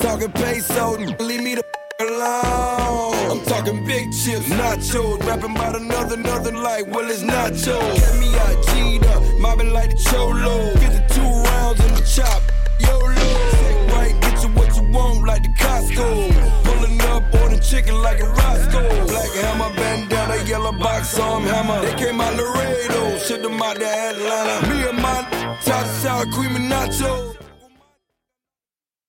talking peso, leave me the alone. I'm talking big chips, nachos, rapping about another, nothing like, well, it's nachos. Get me out G'd up, mobbing like the Cholo. 52 rounds in the chop, YOLO. Take right, get you what you want like the Costco. Pulling up, ordering chicken like a Roscoe. Black hammer, bandana, yellow box arm hammer. They came out Laredo, shipped them out to Atlanta. Me and my top sour cream and nachos.